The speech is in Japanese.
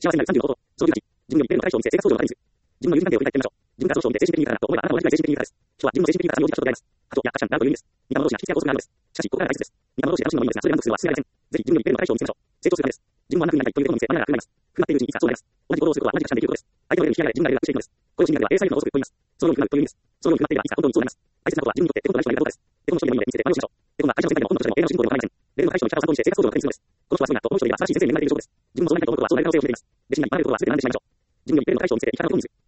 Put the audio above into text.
幸せなる30のこと、その18、自分より一定の対象を見せ生活を動画に自分の優先関係を振り返ってみましょう。自分が上昇を見て精神的に豊かだと思えばあなたは同じくらい精神的に豊かです。人は自分の精神的に豊かさに応じた人であります。あと、や赤ちゃん、なんという意味です。似た者同士が引き合う法則があるのです。しかし、ここからが大切です。似た者同士で楽しむのもいいのですが、それらの複数は進められません。ぜひ自分より一定の対象を見せましょう。成長するためです。自分は何分になりたいということを見せ、バナナが楽になります。不なっているうちにいつかそうなります。同じ行動をすることは同じ価値観できることです。相手の上に引き上げられ自分が連絡していくのです。これを心理学では英才力の法則と言います。そのように不なるという意味です。そのように不なっていればいつか本当にそうなります。大切なことは自分にとってテコの大事なことです。テコの人でもいいので見せて真似をしましょう。テコが会社の先輩でも本の著者でも映画の主人公でも構いません。レベルの対象に力を参考にして生活を動画にするのです。この人はすごいなとこの人では素晴らしい先生に恵まれている証拠です。自分もそうなりたいと思うことはそうなる可能性を秘めています。弟子になり前のことは全て何でしまいましょう。自分より一定の対象を見せて生き方を見せ